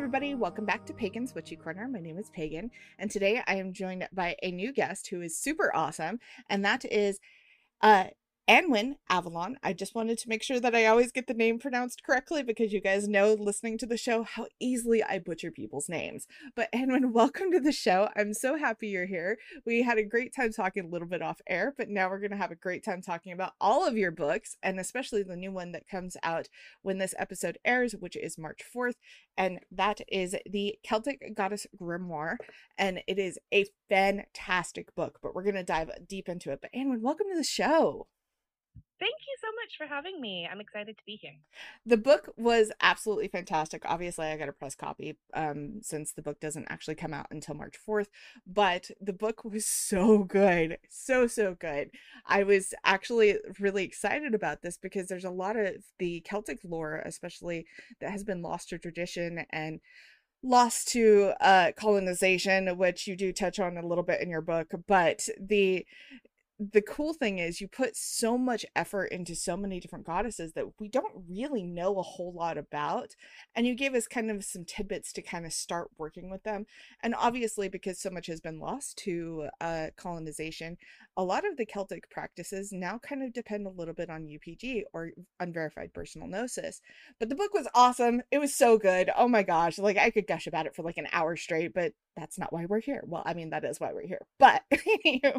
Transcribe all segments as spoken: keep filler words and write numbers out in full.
everybody. Welcome back to Pagan's Witchy Corner. My name is Pagan, and today I am joined by a new guest who is super awesome, and that is uh, Anwen Avalon. I just wanted to make sure that I always get the name pronounced correctly because you guys know, listening to the show, how easily I butcher people's names. But Anwen, welcome to the show. I'm so happy you're here. We had a great time talking a little bit off air, but now we're going to have a great time talking about all of your books, and especially the new one that comes out when this episode airs, which is March fourth, and that is the Celtic Goddess Grimoire, and it is a fantastic book, but we're going to dive deep into it. But Anwen, welcome to the show. Thank you so much for having me. I'm excited to be here. The book was absolutely fantastic. Obviously, I got a press copy um, since the book doesn't actually come out until March fourth, but the book was so good. So, so good. I was actually really excited about this because there's a lot of the Celtic lore, especially, that has been lost to tradition and lost to uh, colonization, which you do touch on a little bit in your book. But the the cool thing is you put so much effort into so many different goddesses that we don't really know a whole lot about, and you gave us kind of some tidbits to kind of start working with them. And obviously, because so much has been lost to uh, colonization, a lot of the Celtic practices now kind of depend a little bit on U P G, or unverified personal gnosis. But the book was awesome. It was so good. Oh my gosh, like I could gush about it for like an hour straight, but that's not why we're here. Well, I mean, that is why we're here, but you know.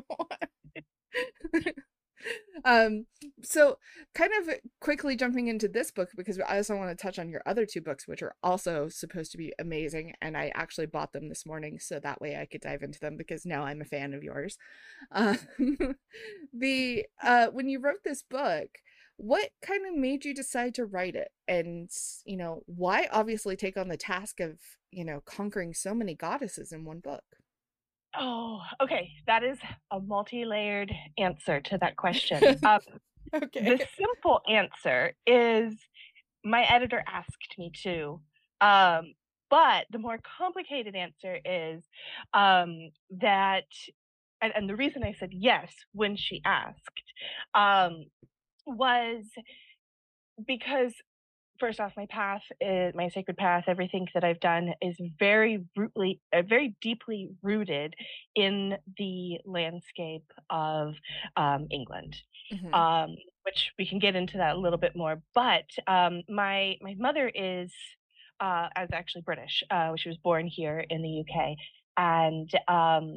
um so kind of quickly jumping into this book, because I also want to touch on your other two books, which are also supposed to be amazing, and I actually bought them this morning so that way I could dive into them, because now I'm a fan of yours. um the uh when you wrote this book, what kind of made you decide to write it, and you know, why obviously take on the task of, you know, conquering so many goddesses in one book? Oh, okay. That is a multi-layered answer to that question. Um, the Okay. simple answer is my editor asked me to. Um, but the more complicated answer is um, that, and, and the reason I said yes when she asked um, was because first off, my path is my sacred path. Everything that I've done is very rootly, uh, very deeply rooted in the landscape of um, England, Hmm. um, which we can get into that a little bit more. But um, my my mother is uh, is actually British. Uh, she was born here in the U K, and um,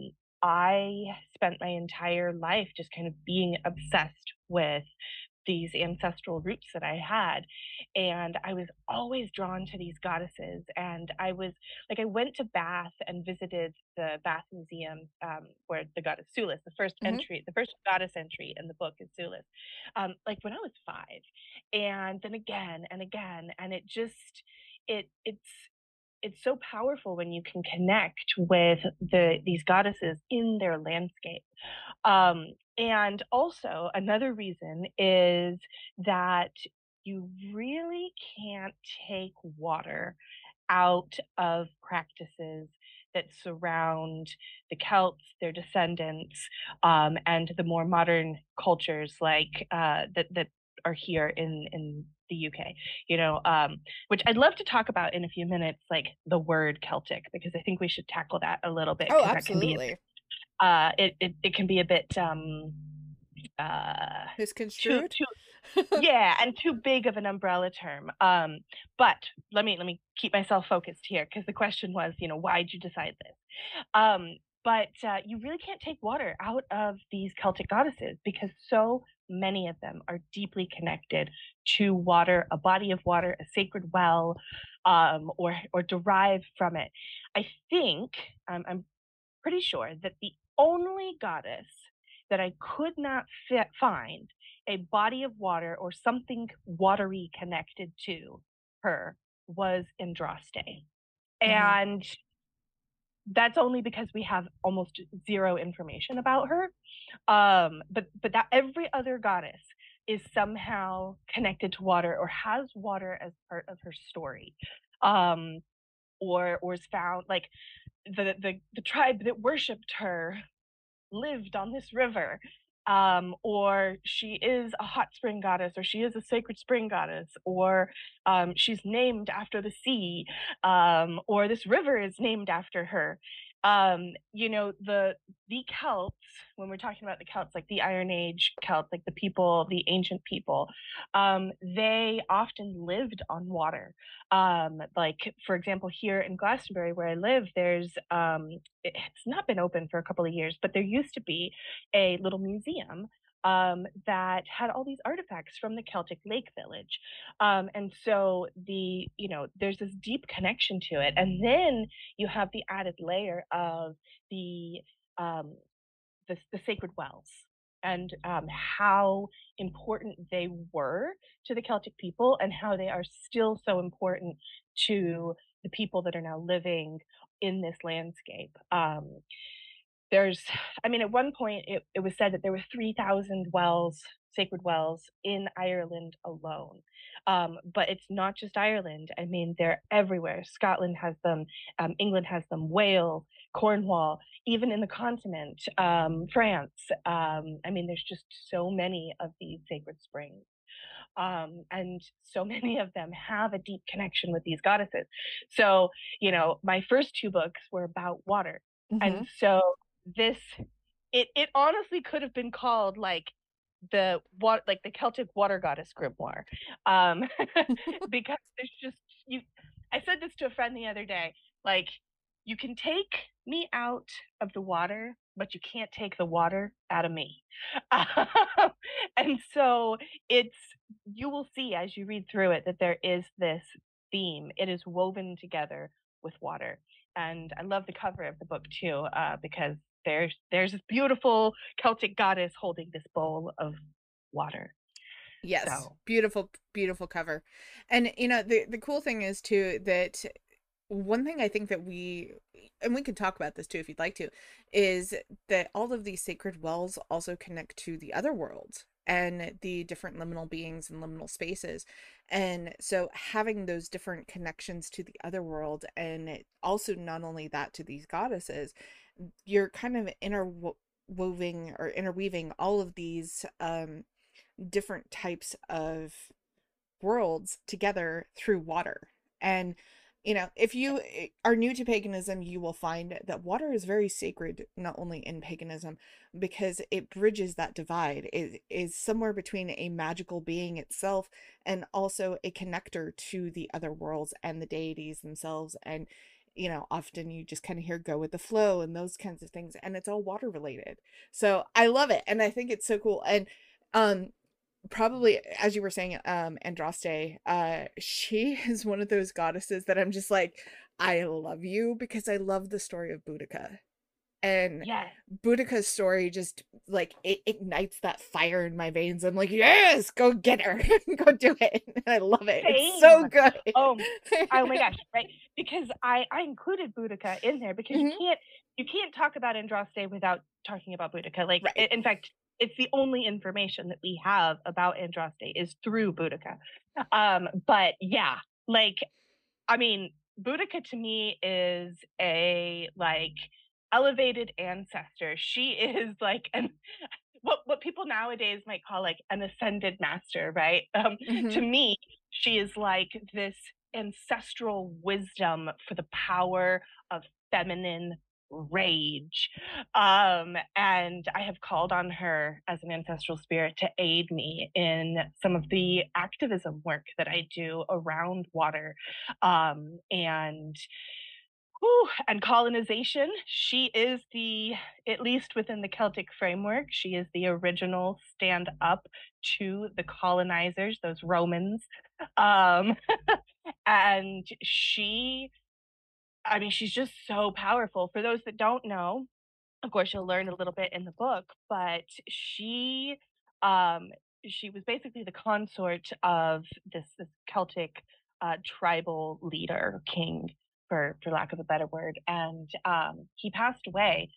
I spent my entire life just kind of being obsessed with these ancestral roots that I had. And I was always drawn to these goddesses. And I was like, I went to Bath and visited the Bath Museum, um, where the goddess Sulis, the first Hmm. entry, the first goddess entry in the book is Sulis, um, like when I was five. And then again and again. And it just, it, it's, it's so powerful when you can connect with the these goddesses in their landscape. Um, and also, another reason is that you really can't take water out of practices that surround the Celts, their descendants, um, and the more modern cultures like uh, that that are here in in the U K. You know, um, which I'd love to talk about in a few minutes, like the word Celtic, because I think we should tackle that a little bit Oh, because that can be a absolutely. uh, it, it it can be a bit um uh too Misconstrued? too yeah, and too big of an umbrella term. Um, but let me let me keep myself focused here because the question was, you know, why'd you decide this? Um, but uh, you really can't take water out of these Celtic goddesses because so many of them are deeply connected to water, a body of water, a sacred well, um, or or derived from it. I think um, I'm pretty sure that the only goddess that I could not fit, find a body of water or something watery connected to her was Andraste. Hmm. And that's only because we have almost zero information about her. Um, but but that every other goddess is somehow connected to water or has water as part of her story. Um, or or is found like the, the the tribe that worshipped her lived on this river. um, or she is a hot spring goddess, or she is a sacred spring goddess, or um, she's named after the sea, um, or this river is named after her. Um, you know, the the Celts, when we're talking about the Celts, like the Iron Age Celts, like the people, the ancient people, um, they often lived on water. Um, like for example, here in Glastonbury, where I live, there's um, it- it's not been open for a couple of years, but there used to be a little museum um, that had all these artifacts from the Celtic Lake Village. Um, and so the, you know, there's this deep connection to it. And then you have the added layer of the um, the, the sacred wells and um, how important they were to the Celtic people and how they are still so important to the people that are now living in this landscape. Um, there's I mean, at one point, it it was said that there were three thousand wells, sacred wells, in Ireland alone. Um, but it's not just Ireland. I mean, they're everywhere. Scotland has them, um, England has them, Wales, Cornwall, even in the continent, um, France. Um, I mean, there's just so many of these sacred springs. Um, and so many of them have a deep connection with these goddesses. So, you know, my first two books were about water. Hmm. And so this it it honestly could have been called like the what like the Celtic water goddess grimoire. Um because there's just you I said this to a friend the other day, like you can take me out of the water, but you can't take the water out of me. Um, and so it's you will see as you read through it that there is this theme. It is woven together with water. And I love the cover of the book too, uh, because there's there's this beautiful Celtic goddess holding this bowl of water. Yes, So beautiful, beautiful cover. And you know, the the cool thing is too that one thing I think that we, and we can talk about this too if you'd like to, is that all of these sacred wells also connect to the other worlds and the different liminal beings and liminal spaces. And so having those different connections to the other world, and it also not only that to these goddesses, you're kind of interwoving or interweaving all of these um different types of worlds together through water. And, you know, if you eh, are new to paganism, you will find that water is very sacred, not only in paganism, because it bridges that divide. It is somewhere between a magical being itself and also a connector to the other worlds and the deities themselves. And, you know, often you just kind of hear go with the flow and those kinds of things, and it's all water related. So I love it. And I think it's so cool. And, um, probably as you were saying, um Andraste, uh she is one of those goddesses that I'm just like, I love you because I love the story of Boudica. And yes, Boudica's story just like it ignites that fire in my veins. I'm like, yes, go get her. Go do it. And I love it. It's same. so good. Oh, oh my gosh, right? Because I I included Boudica in there because you Hmm. can't you can't talk about Andraste without talking about Boudica. Like Right. i- in fact, it's the only information that we have about Andraste is through Boudica. Um, but yeah, like I mean, Boudica to me is a like elevated ancestor. She is like an what what people nowadays might call like an ascended master, right? Um, to Hmm. me, she is like this ancestral wisdom for the power of feminine rage. Um, and I have called on her as an ancestral spirit to aid me in some of the activism work that I do around water. Um, and Whew, and colonization. She is the, at least within the Celtic framework, she is the original stand up to the colonizers, those Romans. Um, and she, I mean, she's just so powerful. For those that don't know, of course, you'll learn a little bit in the book, but she, um, she was basically the consort of this, this Celtic uh, tribal leader, king, for for lack of a better word, and um, he passed away.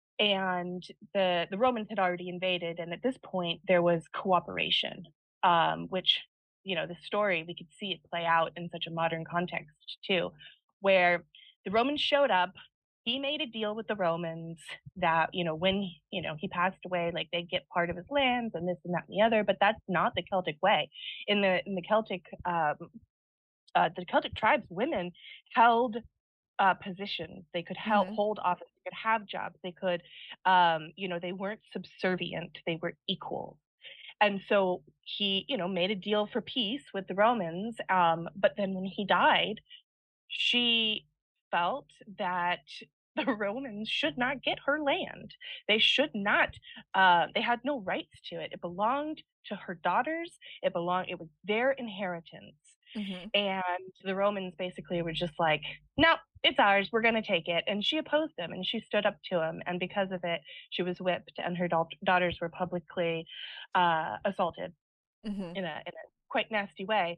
And the the Romans had already invaded, and at this point there was cooperation, um, which you know the story we could see it play out in such a modern context too, where the Romans showed up he made a deal with the Romans that, you know, when, you know, he passed away, like they'd get part of his lands and this and that and the other, but that's not the Celtic way. In the in the Celtic um, uh, the Celtic tribes, women held uh, positions. They could hel- Hmm. hold office. They could have jobs. They could, um, you know, they weren't subservient. They were equal. And so he, you know, made a deal for peace with the Romans. Um, but then when he died, she felt that the Romans should not get her land. They should not, uh, they had no rights to it. It belonged to her daughters. It belonged, it was their inheritance. Hmm. And the Romans basically were just like, no, it's ours. We're going to take it. And she opposed them and she stood up to him. And because of it, she was whipped and her da- daughters were publicly uh, assaulted Hmm. in a, in a quite nasty way.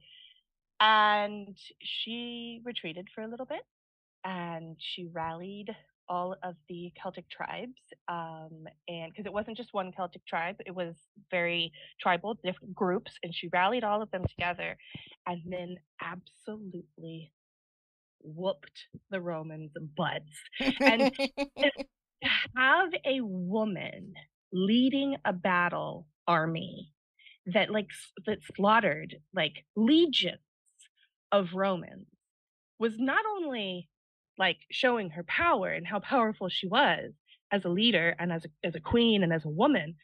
And she retreated for a little bit and she rallied all of the Celtic tribes. Um, and because it wasn't just one Celtic tribe, it was very tribal, different groups. And she rallied all of them together and then absolutely whooped the Romans' butts. And to have a woman leading a battle army that like that slaughtered like legions of Romans was not only like showing her power and how powerful she was as a leader and as a, as a queen and as a woman,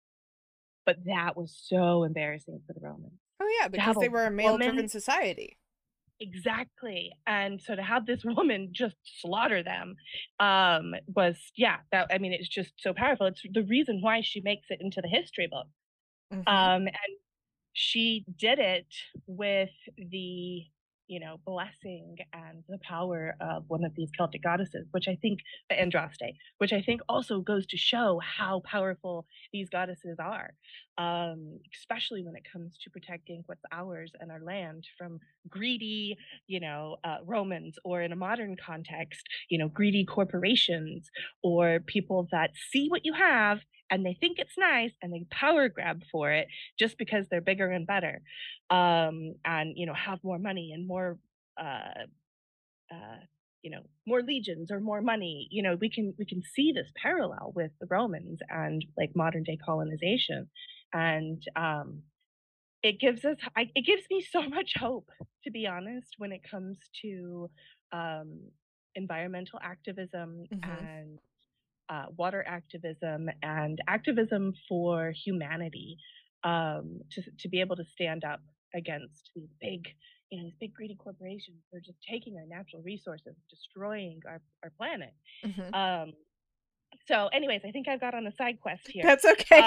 but that was so embarrassing for the Romans Oh yeah, to have because a they were a woman. male-driven society. Exactly. And so to have this woman just slaughter them um was, yeah, that, I mean, it's just so powerful. It's the reason why she makes it into the history book. Hmm. Um and she did it with the, you know, blessing and the power of one of these Celtic goddesses, which I think, Andraste, which I think also goes to show how powerful these goddesses are, um, especially when it comes to protecting what's ours and our land from greedy, you know, uh, Romans, or in a modern context, you know, greedy corporations or people that see what you have and they think it's nice and they power grab for it just because they're bigger and better, um, and you know have more money and more uh, uh, you know more legions or more money. You know we can we can see this parallel with the Romans and like modern day colonization, and um, it gives us I, it gives me so much hope, to be honest, when it comes to um, environmental activism Hmm. and uh, water activism and activism for humanity, um, to to be able to stand up against these big, you know, these big greedy corporations. They're just taking our natural resources, destroying our our planet. Hmm. Um, so, anyways, I think I've got on a side quest here. That's okay. Um,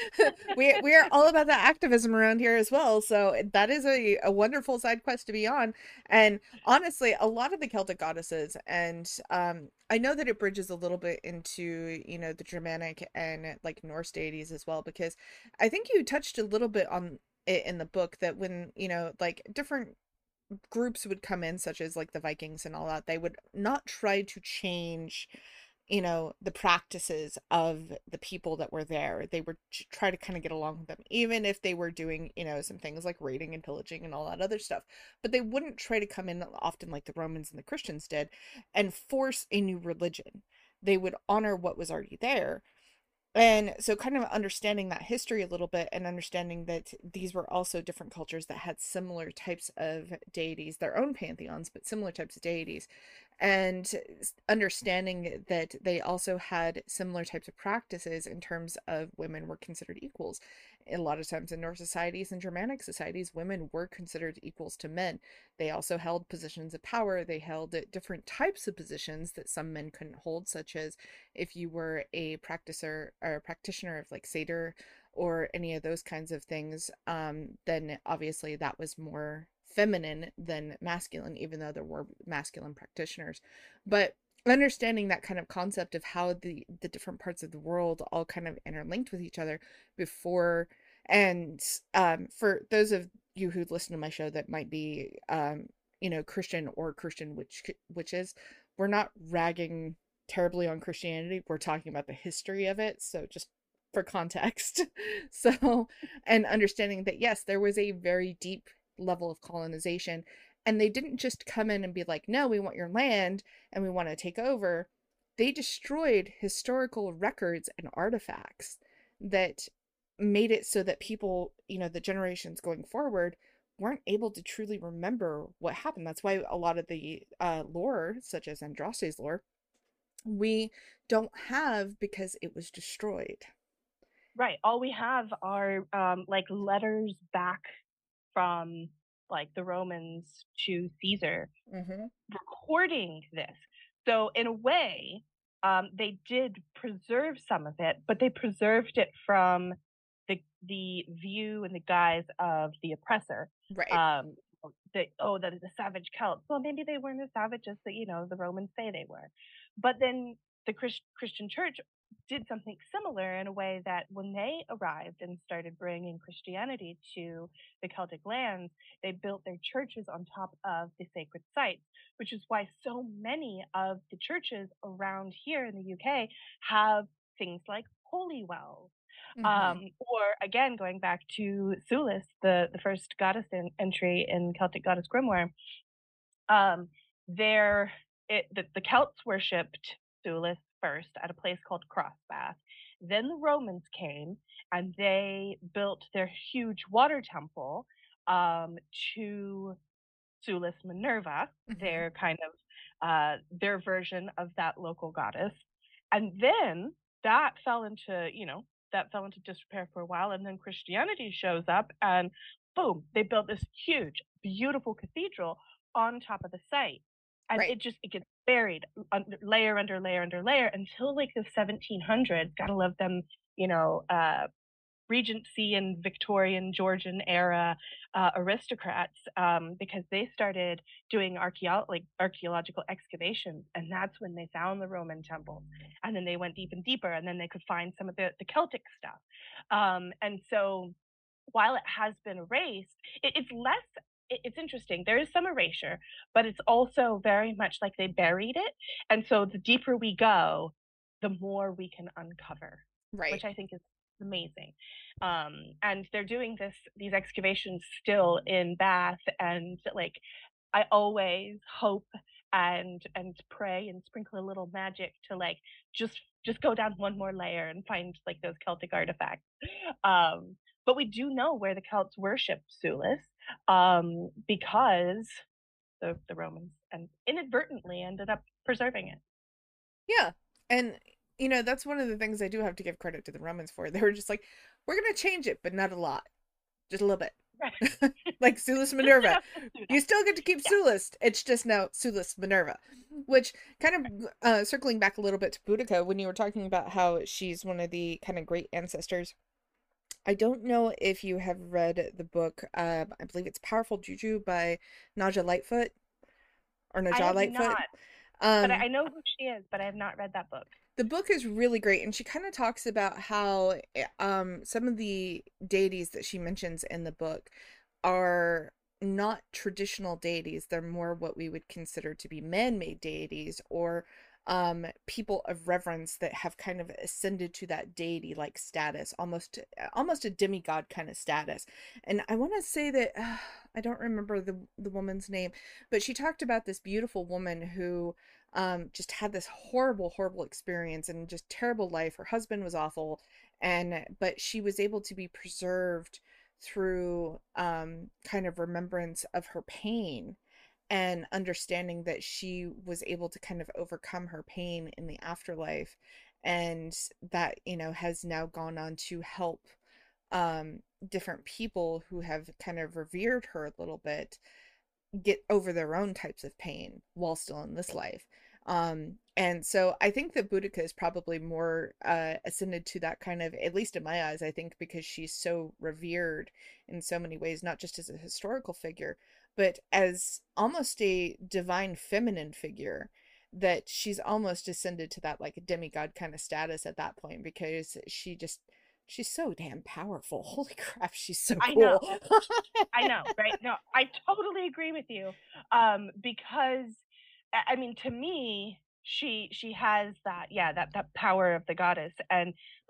we we are all about the activism around here as well. So that is a, a wonderful side quest to be on. And honestly, a lot of the Celtic goddesses, and um, I know that it bridges a little bit into, you know, the Germanic and like Norse deities as well, because I think you touched a little bit on it in the book that when, you know, like different groups would come in, such as like the Vikings and all that, they would not try to change, you know, the practices of the people that were there. They would try to kind of get along with them, even if they were doing, you know, some things like raiding and pillaging and all that other stuff. But they wouldn't try to come in often like the Romans and the Christians did and force a new religion. They would honor what was already there. And so, kind of understanding that history a little bit and understanding that these were also different cultures that had similar types of deities, their own pantheons, but similar types of deities. And understanding that they also had similar types of practices in terms of women were considered equals. A lot of times in Norse societies and Germanic societies, women were considered equals to men. They also held positions of power. They held different types of positions that some men couldn't hold, such as if you were a practicer or a practitioner of like Seder or any of those kinds of things, um, then obviously that was more feminine than masculine, even though there were masculine practitioners. But understanding that kind of concept of how the the different parts of the world all kind of interlinked with each other before, and um, for those of you who listen to my show that might be um, you know, Christian or Christian which which is, we're not ragging terribly on Christianity. We're talking about the history of it. So just for context. So, and understanding that, yes, there was a very deep level of colonization. And they didn't just come in and be like, no, we want your land and we want to take over. they destroyed historical records and artifacts that made it so that people, you know, the generations going forward weren't able to truly remember what happened. That's why a lot of the uh, lore, such as Andraste's lore, we don't have because it was destroyed. Right. All we have are um, like letters back from like the Romans to Caesar Mm-hmm. recording this. So in a way, um, they did preserve some of it, but they preserved it from the the view and the guise of the oppressor. Right. Um, the oh, that is the savage Celts. Well, maybe they weren't as savage as the you know the Romans say they were, but then the Christ- Christian Church did something similar in a way that when they arrived and started bringing Christianity to the Celtic lands, they built their churches on top of the sacred sites, which is why so many of the churches around here in the U K have things like holy wells. Mm-hmm. Um, or again, going back to Sulis, the, the first goddess in, entry in Celtic Goddess Grimoire, um, there it, the, the Celts worshipped Sulis first at a place called Crossbath. Then the Romans came and they built their huge water temple um, to Sulis Minerva, Mm-hmm. their kind of uh, their version of that local goddess. And then that fell into, you know, that fell into disrepair for a while. And then Christianity shows up and boom, they built this huge, beautiful cathedral on top of the site. And Right. it just it gets buried under, layer under layer under layer until like the seventeen hundreds. Gotta love them, you know, uh, Regency and Victorian Georgian era uh, aristocrats um, because they started doing archeo- like archaeological excavations, and that's when they found the Roman temples. And then they went deep and deeper, and then they could find some of the, the Celtic stuff. Um, and so, while it has been erased, it, it's less. It, it's interesting. There is some erasure, but it's also very much like they buried it. And so, the deeper we go, the more we can uncover, Right. which I think is amazing. Um, and they're doing this these excavations still in Bath, and like I always hope and and pray and sprinkle a little magic to like just just go down one more layer and find like those Celtic artifacts. Um, but we do know where the Celts worshipped Sulis um, because the the Romans and inadvertently ended up preserving it. Yeah. And you know, that's one of the things I do have to give credit to the Romans for. They were just like, we're gonna change it, but not a lot. Just a little bit. Right. Like Sulis Just Minerva. enough to do You that. still get to keep Yeah. Sulis. It's just now Sulis Minerva. Which kind of uh circling back a little bit to Boudica when you were talking about how she's one of the kind of great ancestors. I don't know if you have read the book, um, I believe it's Powerful Juju by Naja Lightfoot or I Najah have Lightfoot. not, but I, Um, I know who she is, but I have not read that book. the book is really great, and she kind of talks about how eh, um some of the deities that she mentions in the book are not traditional deities. They're more what we would consider to be man-made deities, or um people of reverence that have kind of ascended to that deity like status, almost almost a demigod kind of status. And I want to say that uh, I don't remember the the woman's name, but she talked about this beautiful woman who um, just had this horrible, horrible experience and just terrible life. Her husband was awful, and but she was able to be preserved through um, kind of remembrance of her pain and understanding that she was able to kind of overcome her pain in the afterlife, and that you know has now gone on to help um different people who have kind of revered her a little bit get over their own types of pain while still in this life. Um, and so I think that Boudica is probably more uh, ascended to that kind of, at least in my eyes, I think because she's so revered in so many ways, not just as a historical figure, but as almost a divine feminine figure, that she's almost ascended to that like demigod kind of status at that point because she just she's so damn powerful. Holy crap, she's so I know. cool. I know, right? No, I totally agree with you. Um, because I I mean, to me, she she has that, yeah, that that power of the goddess, and like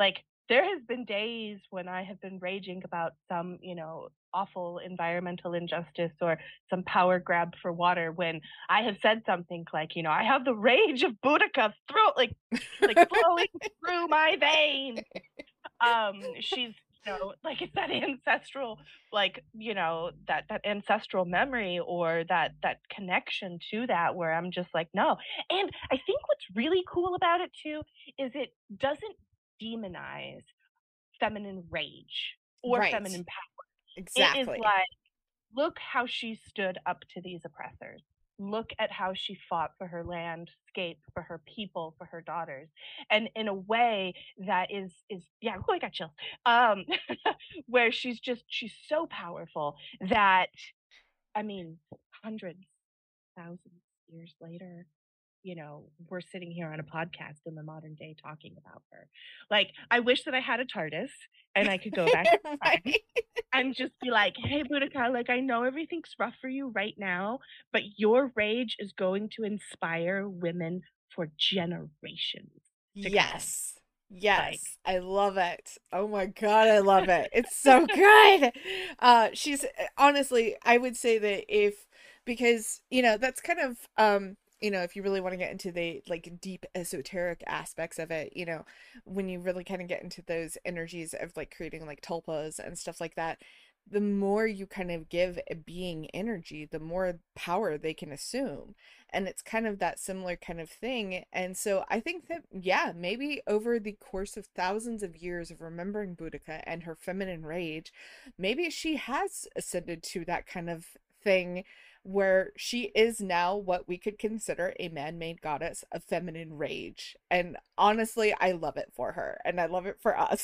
there has been days when I have been raging about some, you know, awful environmental injustice or some power grab for water when I have said something like, you know, I have the rage of Boudica throat like like flowing through my veins. Um, she's, you know, like it's that ancestral, like, you know, that that ancestral memory or that that connection to that where I'm just like, no. And I think what's really cool about it too is it doesn't demonize feminine rage or Right. feminine power. It is Exactly. like, look how she stood up to these oppressors. Look at how she fought for her landscape, for her people, for her daughters, and in a way that is is yeah. Oh, I got chills. Um, where she's just she's so powerful that I mean, hundreds, thousands years later, you know, we're sitting here on a podcast in the modern day talking about her. Like, I wish that I had a TARDIS and I could go back in time Right. and just be like, "Hey, Boudica, like I know everything's rough for you right now, but your rage is going to inspire women for generations to come." Yes. Like, Yes. I love it. Oh my God, I love it. It's so good. Uh she's honestly, I would say that if because, you know, that's kind of um you know, if you really want to get into the like deep esoteric aspects of it, you know, when you really kind of get into those energies of like creating like tulpas and stuff like that, the more you kind of give a being energy, the more power they can assume. And it's kind of that similar kind of thing. And so I think that, yeah, maybe over the course of thousands of years of remembering Boudica and her feminine rage, maybe she has ascended to that kind of thing where she is now what we could consider a man-made goddess of feminine rage. And honestly, I love it for her and I love it for us.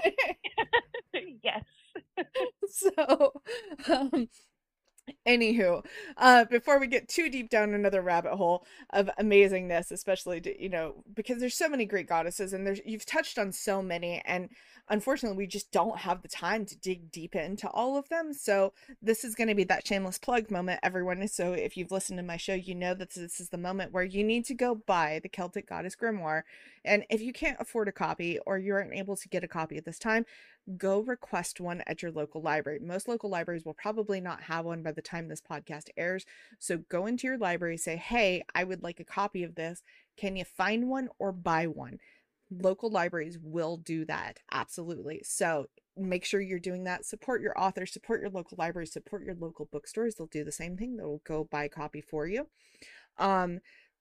yes. So, um, anywho, uh, before we get too deep down another rabbit hole of amazingness, especially to, you know, because there's so many great goddesses and there's you've touched on so many, and unfortunately we just don't have the time to dig deep into all of them. So this is going to be that shameless plug moment, everyone. So if you've listened to my show, you know that this is the moment where you need to go buy the Celtic Goddess Grimoire. And if you can't afford a copy or you aren't able to get a copy at this time, go request one at your local library. Most local libraries will probably not have one by the time this podcast airs. So go into your library, say, hey, I would like a copy of this. Can you find one or buy one? Local libraries will do that. Absolutely. So make sure you're doing that. Support your author, support your local library, support your local bookstores. They'll do the same thing. They'll go buy a copy for you. Um,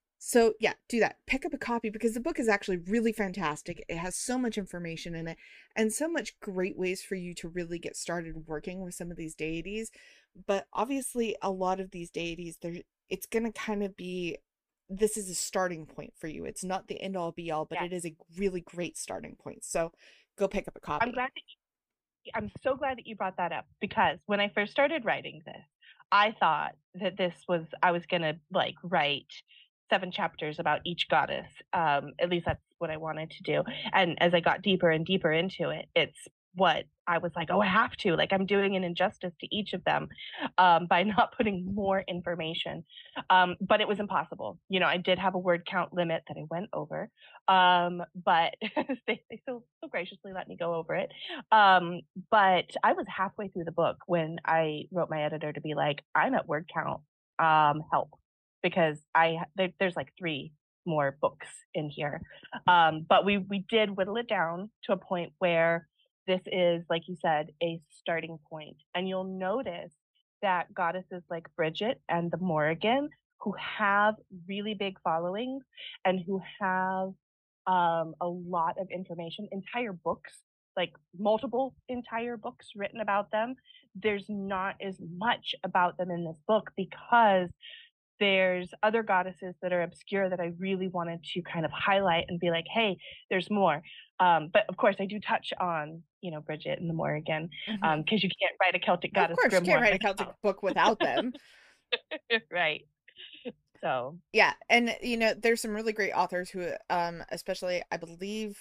so yeah, do that. Pick up a copy because the book is actually really fantastic. It has so much information in it and so much great ways for you to really get started working with some of these deities. But obviously a lot of these deities, there it's going to kind of be this is a starting point for you. It's not the end all be all, but Yeah. it is a really great starting point. So go pick up a I'm copy. glad that you, I'm so glad that you brought that up because when I first started writing this, I thought that this was I was gonna like write seven chapters about each goddess. Um, at least that's what I wanted to do. And as I got deeper and deeper into it, it's what I was like, oh, I have to. Like I'm doing an injustice to each of them um, by not putting more information. Um, but it was impossible. You know, I did have a word count limit that I went over, um, but they, they still, still graciously let me go over it. Um, but I was halfway through the book when I wrote my editor to be like, I'm at word count. Um, help, because I there, there's like three more books in here. Um, but we we did whittle it down to a point where this is, like you said, a starting point, and you'll notice that goddesses like Bridget and the Morrigan, who have really big followings and who have um, a lot of information, entire books, like multiple entire books written about them. There's not as much about them in this book because there's other goddesses that are obscure that I really wanted to kind of highlight and be like, hey, there's more. Um, but of course, I do touch on, you know, Bridget and the Morrigan because Mm-hmm. um, you can't write a Celtic Of goddess course, you can't grimoire write a Celtic without. book without them. right. So, Yeah, and you know, there's some really great authors who um especially I believe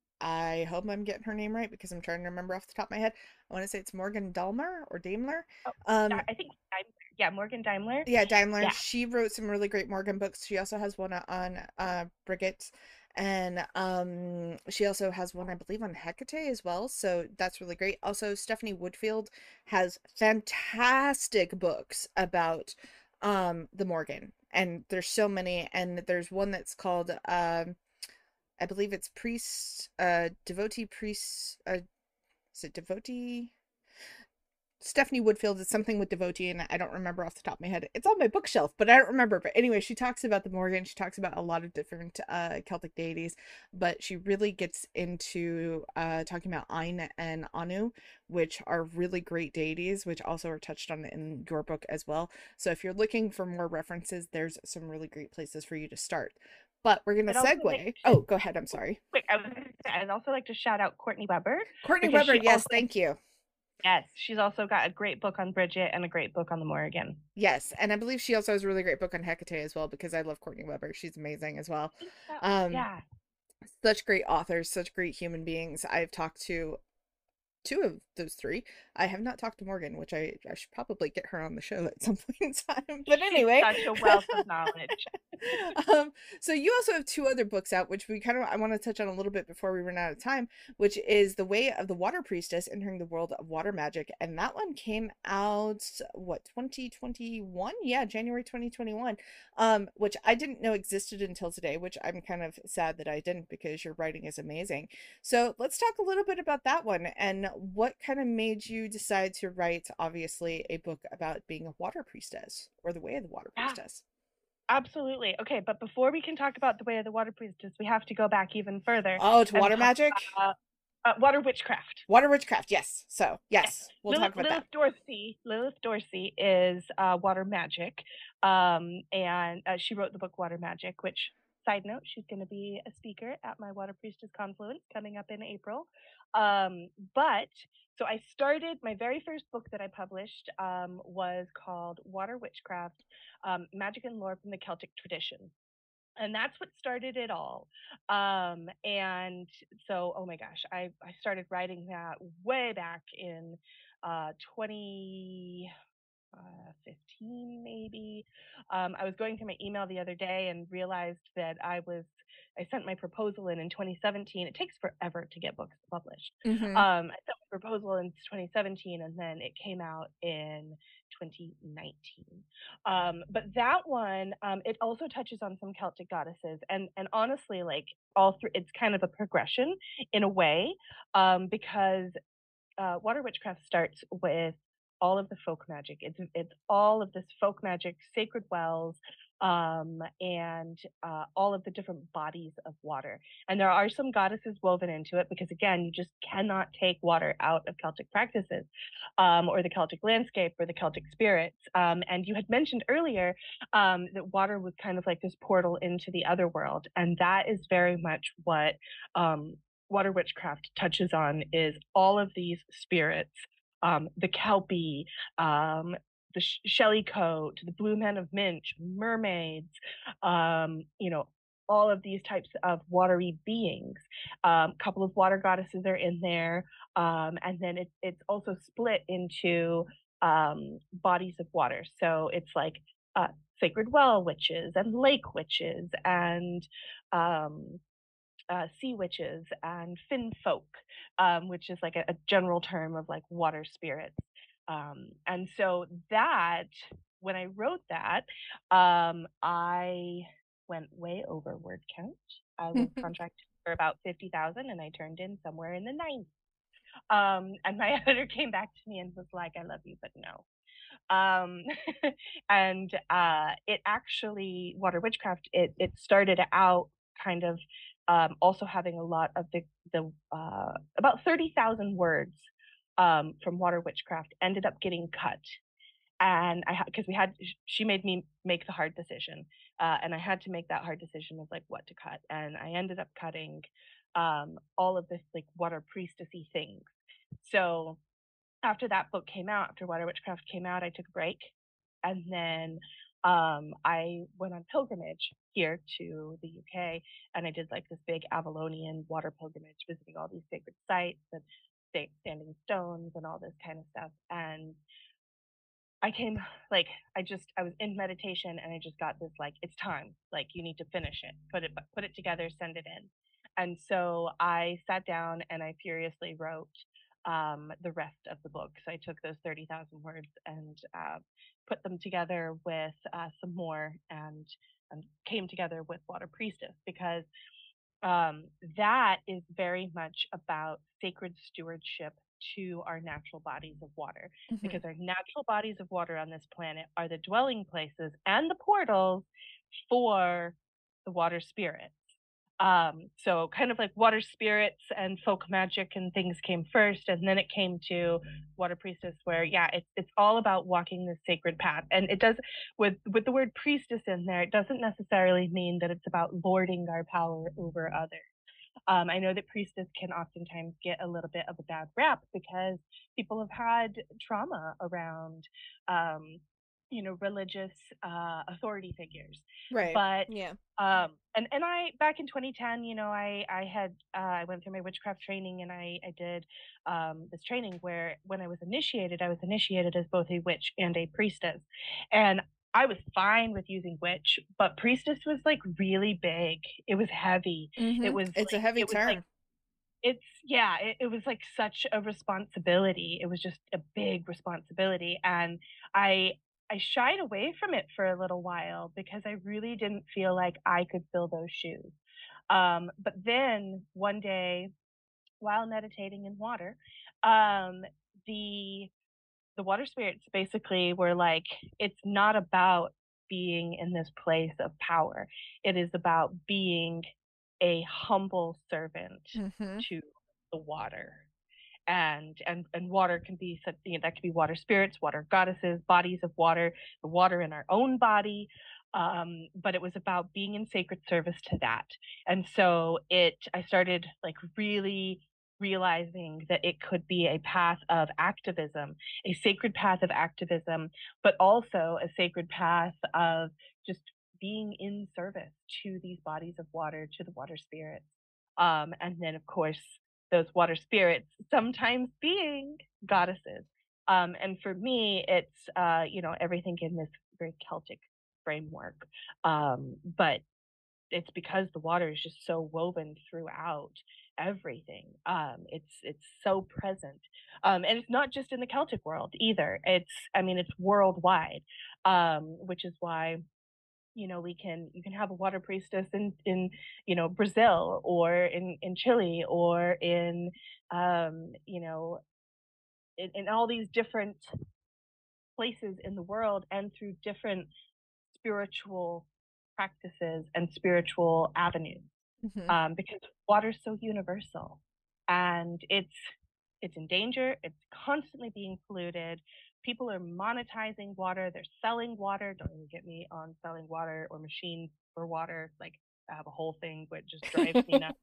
I hope I'm getting her name right because I'm trying to remember off the top of my head. I want to say it's Morgan Dulmer or Daimler. oh, Um I think, yeah, Morgan Daimler. yeah, Daimler. Yeah. She wrote some really great Morgan books. She also has one on uh Bridget And um she also has one, I believe, on Hecate as well, so that's really great. Also, Stephanie Woodfield has fantastic books about um the Morgan, and there's so many. And there's one that's called um I believe it's priest uh devotee priest uh is it devotee Stephanie Woodfield is something with devotee, and I don't remember off the top of my head. It's on my bookshelf, but I don't remember. But anyway, she talks about the Morgan. She talks about a lot of different uh, Celtic deities, but she really gets into uh, talking about Ain and Anu, which are really great deities, which also are touched on in your book as well. So if you're looking for more references, there's some really great places for you to start. But we're gonna I'd also like segue. to Oh, go ahead. I'm sorry. quick, I was gonna say, I'd also like to shout out Courtney Weber Courtney because Weber. she Yes, also thank you. yes, she's also got a great book on Bridget and a great book on the Morrigan. Yes, and I believe she also has a really great book on Hecate as well, because I love Courtney Weber. She's amazing as well. think so. Um, Yeah. such great authors, such great human beings. I've talked to two of those three. I have not talked to Morgan, which I, I should probably get her on the show at some point in time. But She's anyway. such a wealth of knowledge. um, so you also have two other books out, which we kind of I want to touch on a little bit before we run out of time, which is The Way of the Water Priestess Entering the World of Water Magic. And that one came out, what, twenty twenty-one? Yeah, January twenty twenty-one. Um, which I didn't know existed until today, which I'm kind of sad that I didn't, because your writing is amazing. So let's talk a little bit about that one, and what kind of made you decide to write, obviously, a book about being a water priestess, or the way of the water Yeah, priestess. absolutely. Okay, but before we can talk about the way of the water priestess, we have to go back even further Oh, to and water talk magic? about uh, water witchcraft. Water witchcraft, yes. So, Yes, yes, we'll Lilith, talk about that. Lilith Dorsey. Lilith Dorsey is uh, water magic, um, and uh, she wrote the book Water Magic. Which, side note, she's going to be a speaker at my Water Priestess Confluence coming up in April. Um, but so I started my very first book that I published um, was called Water Witchcraft: um, Magic and Lore from the Celtic Tradition, and that's what started it all. Um and so, oh my gosh, i i started writing that way back in uh twenty uh, fifteen maybe. Um, I was going through my email the other day and realized that I was I sent my proposal in in twenty seventeen. It takes forever to get books published. Mm-hmm. Um, I sent my proposal in twenty seventeen, and then it came out in twenty nineteen. Um, but that one, um, it also touches on some Celtic goddesses, and and honestly, like all through, it's kind of a progression in a way, um, because uh, water witchcraft starts with all of the folk magic. It's it's all of this folk magic, sacred wells, um, and uh, all of the different bodies of water. And there are some goddesses woven into it because, again, you just cannot take water out of Celtic practices, um, or the Celtic landscape or the Celtic spirits. Um, and you had mentioned earlier um, that water was kind of like this portal into the other world, and that is very much what um, water witchcraft touches on, is all of these spirits, um, the Kelpie, um, the Sh- Shellycoat, the Blue Men of Minch, mermaids, um, you know, all of these types of watery beings. A um, couple of water goddesses are in there, um, and then it, it's also split into um, bodies of water. So it's like uh, sacred well witches and lake witches and um, uh, sea witches and fin folk, um, which is like a, a general term of like water spirits. Um, and so that, when I wrote that, um, I went way over word count. I was contracted for about fifty thousand, and I turned in somewhere in the nines. Um, and my editor came back to me and was like, I love you, but no. Um, and uh, it actually, water witchcraft, it, it started out kind of um, also having a lot of the, the uh, about thirty thousand words um, from water witchcraft ended up getting cut. And I had, because we had, she made me make the hard decision. Uh, and I had to make that hard decision of like what to cut. And I ended up cutting um, all of this like water priestessy things. So after that book came out, after Water Witchcraft came out, I took a break, and then um, I went on pilgrimage here to the U K, and I did like this big Avalonian water pilgrimage, visiting all these sacred sites and standing stones and all this kind of stuff. And I came like I just I was in meditation and I just got this like it's time. Like you need to finish it. Put it put it together, send it in. And so I sat down and I furiously wrote um, the rest of the book. So I took those thirty thousand words and uh, put them together with uh, some more and and came together with Water Priestess because um, that is very much about sacred stewardship to our natural bodies of water Hmm. because our natural bodies of water on this planet are the dwelling places and the portals for the water spirits. Um, so kind of like water spirits and folk magic and things came first, and then it came to water priestess, where yeah, it's it's all about walking this sacred path. And it does with with the word priestess in there, it doesn't necessarily mean that it's about lording our power over others. Um, I know that priestess can oftentimes get a little bit of a bad rap because people have had trauma around, um, you know, religious uh, authority figures. Right. But Yeah. um, and and I back in twenty ten, you know, I I had uh, I went through my witchcraft training and I I did um, this training where when I was initiated, I was initiated as both a witch and a priestess, and I was fine with using witch, but priestess was like really big. It was heavy. It Hmm. was It's a like heavy it was like term. it's yeah, it, it was like such a responsibility. It was just a big responsibility. And I I shied away from it for a little while because I really didn't feel like I could fill those shoes. Um, but then one day while meditating in water, um, the the water spirits basically were like, it's not about being in this place of power. It is about being a humble servant Hmm. to the water. And and and water can be such, you know, that could be water spirits, water goddesses, bodies of water, the water in our own body. Um, but it was about being in sacred service to that. And so it I started like really realizing that it could be a path of activism, a sacred path of activism, but also a sacred path of just being in service to these bodies of water, to the water spirits. Um, and then, of course, those water spirits sometimes being goddesses. Um, and for me, it's, uh, you know, everything in this very Celtic framework. Um, but it's because the water is just so woven throughout everything. Um, it's it's so present, um, and it's not just in the Celtic world either. It's I mean it's worldwide, um, which is why you know we can you can have a water priestess in in you know Brazil or in in Chile or in um, you know in, in all these different places in the world and through different spiritual practices and spiritual avenues Hmm. um, because water's so universal and it's it's in danger. It's constantly being polluted. People are monetizing water. They're selling water. Don't even get me on selling water or machines for water. Like I have a whole thing which just drives me nuts.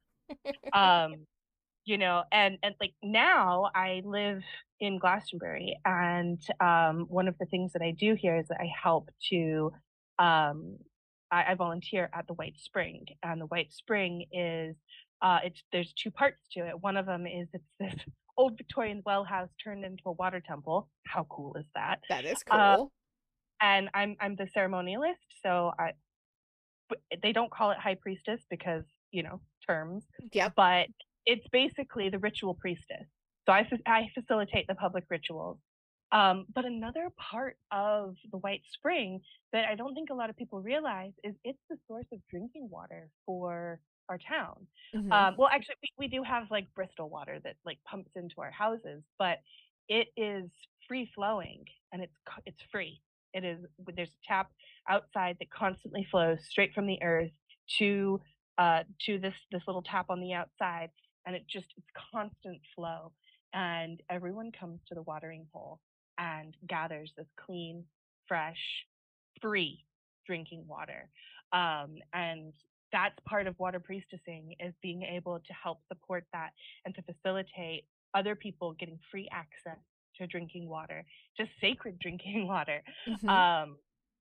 Um, you know, and and like now I live in Glastonbury, and um, one of the things that I do here is that I help to um, I, I volunteer at the White Spring, and the White Spring is uh, it's there's two parts to it. One of them is it's this old Victorian well house turned into a water temple. How cool is that? That is Uh, cool. and I'm I'm the ceremonialist, so I they don't call it high priestess because you know terms, Yep. but it's basically the ritual priestess. So I I facilitate the public rituals. Um, but another part of the White Spring that I don't think a lot of people realize is it's the source of drinking water for our town. Hmm. Um, well, actually, we, we do have like Bristol water that like pumps into our houses, but it is free flowing and it's it's free. It is there's a tap outside that constantly flows straight from the earth to uh, to this this little tap on the outside, and it just it's constant flow, and everyone comes to the watering hole and gathers this clean, fresh, free drinking water, um, and that's part of water priestessing is being able to help support that and to facilitate other people getting free access to drinking water, to sacred drinking water. Hmm. Um,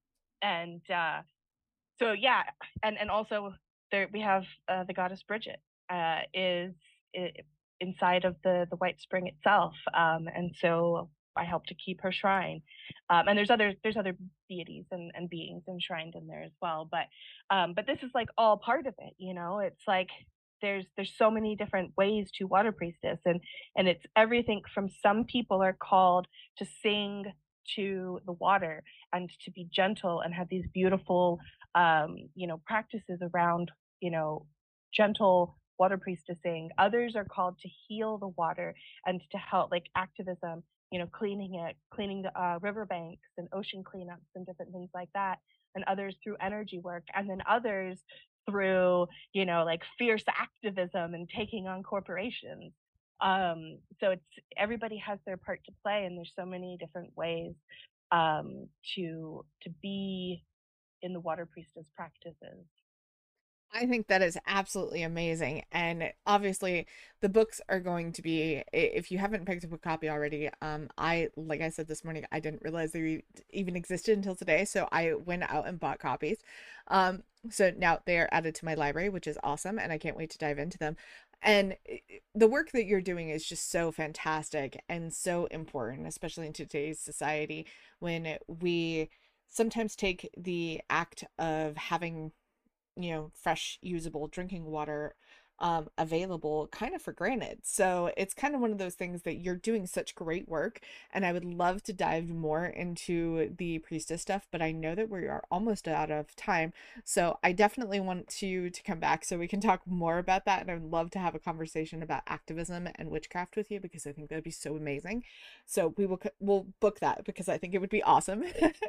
and uh, so yeah, and and also there we have uh, the goddess Bridget uh, is I inside of the the White Spring itself, um, and so I help to keep her shrine. Um, and there's other there's other deities and, and beings enshrined in there as well. But um, but this is like all part of it, you know. It's like there's there's so many different ways to water priestess, and and it's everything from some people are called to sing to the water and to be gentle and have these beautiful um, you know, practices around, you know, gentle water priestessing. Others are called to heal the water and to help, like activism, you know, cleaning it, cleaning the uh, riverbanks and ocean cleanups and different things like that. And others through energy work, and then others through, you know, like fierce activism and taking on corporations. Um, so it's everybody has their part to play, and there's so many different ways um, to to be in the water priestess practices. I think that is absolutely amazing. And obviously, the books are going to be, i- if you haven't picked up a copy already, um, I, like I said this morning, I didn't realize they e- even existed until today. So I went out and bought copies. Um, so now they are added to my library, which is awesome. And I can't wait to dive into them. And i- the work that you're doing is just so fantastic and so important, especially in today's society when we sometimes take the act of having, you know, fresh, usable drinking water um, available kind of for granted. So it's kind of one of those things that you're doing such great work. And I would love to dive more into the priestess stuff, but I know that we are almost out of time. So I definitely want you to come back so we can talk more about that. And I would love to have a conversation about activism and witchcraft with you because I think that'd be so amazing. So we will we'll book that because I think it would be awesome.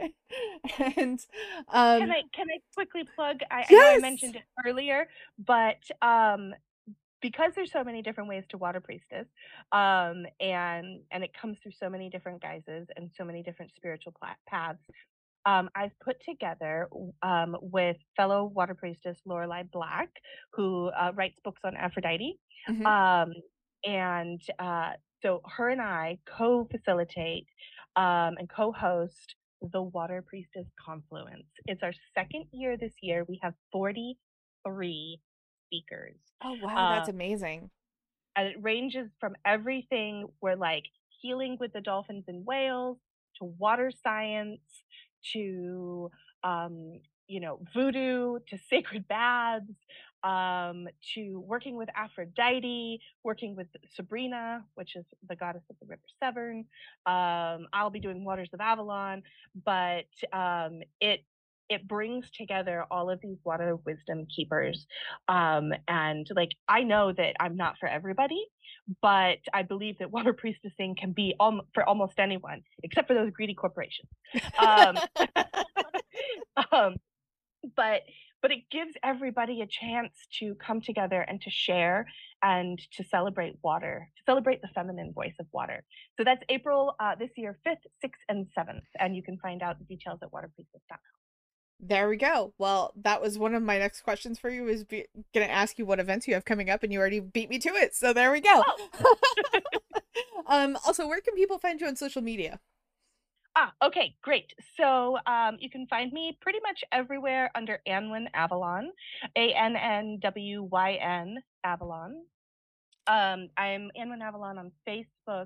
And Can um I can I quickly plug? I, I know I yes. mentioned it earlier, but um, because there's so many different ways to water priestess, um, and and it comes through so many different guises and so many different spiritual pla- paths. Um, I've put together um, with fellow water priestess Lorelei Black, who uh, writes books on Aphrodite, Mhm. um, and uh, so her and I co-facilitate um, and co-host the Water Priestess Confluence. It's our second year this year. We have forty-three speakers. Oh, wow, Um, that's amazing. and it ranges from everything where like healing with the dolphins and whales to water science to um, you know, voodoo to sacred baths, um, to working with Aphrodite, working with Sabrina, which is the goddess of the river Severn. Um, I'll be doing Waters of Avalon, but um, it it brings together all of these water wisdom keepers, um, and like I know that I'm not for everybody, but I believe that water priestessing can be al- for almost anyone, except for those greedy corporations. Um, um, but but it gives everybody a chance to come together and to share and to celebrate water, to celebrate the feminine voice of water. So that's April uh, this year, fifth, sixth, and seventh, and you can find out the details at water priestess dot com. There we go. Well, that was one of my next questions for you is be, gonna ask you what events you have coming up, and you already beat me to it. So there we go. Oh, Um, also, where can people find you on social media? ah, okay, great. So um, you can find me pretty much everywhere under Anwyn Avalon, A N N W Y N Avalon. Um, I'm Anwyn Avalon on Facebook,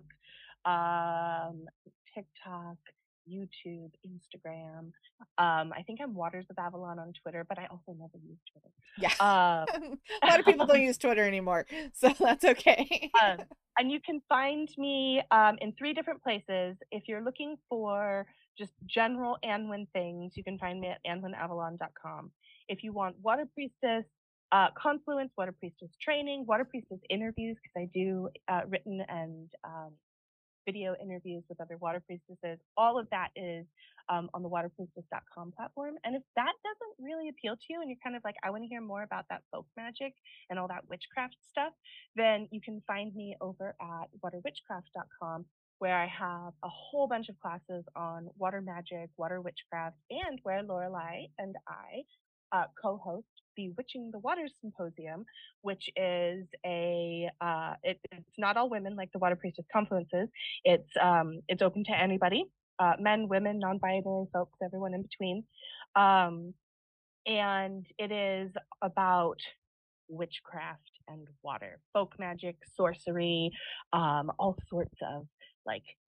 um, TikTok, YouTube, Instagram. Um, I think I'm Waters of Avalon on Twitter, but I also never use Twitter. Yeah. Um, A lot of people don't use Twitter anymore, so that's okay. um, and you can find me um, in three different places. If you're looking for just general Anwyn things, you can find me at anwyn avalon dot com. If you want Water Priestess uh, Confluence, Water Priestess training, Water Priestess interviews, because I do uh, written and um, video interviews with other water priestesses. All of that is um, on the water priestess dot com platform. And if that doesn't really appeal to you and you're kind of like, I want to hear more about that folk magic and all that witchcraft stuff, then you can find me over at water witchcraft dot com, where I have a whole bunch of classes on water magic, water witchcraft, and where Lorelei and I uh, co-host the Witching the Waters Symposium, which is a uh, it, it's not all women like the Water Priestess Confluences. It's um, it's open to anybody, uh, men, women, non-binary folks, everyone in between, um, and it is about witchcraft and water, folk magic, sorcery, um, all sorts of like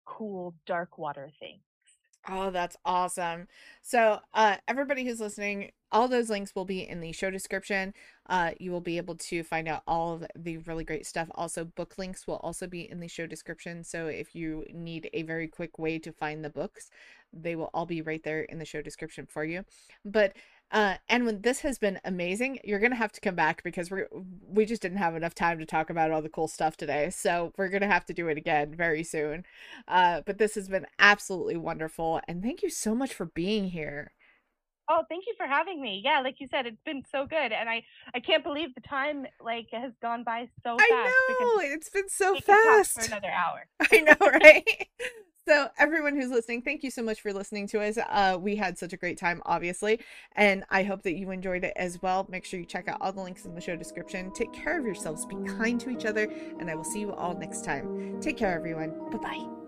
cool dark water things. Oh, that's awesome. So, uh, everybody who's listening, all those links will be in the show description. Uh, you will be able to find out all of the really great stuff. Also, book links will also be in the show description. So, if you need a very quick way to find the books, they will all be right there in the show description for you. But uh, and when this has been amazing, you're gonna have to come back because we're we just didn't have enough time to talk about all the cool stuff today. So we're gonna have to do it again very soon. Uh, but this has been absolutely wonderful, and thank you so much for being here. Oh, thank you for having me. Yeah, like you said, it's been so good, and I I can't believe the time like has gone by so I fast because know it's been so we could talk for fast. another hour. I know, right? So everyone who's listening, thank you so much for listening to us. Uh, we had such a great time, obviously, and I hope that you enjoyed it as well. Make sure you check out all the links in the show description. Take care of yourselves, be kind to each other, and I will see you all next time. Take care, everyone. Bye bye.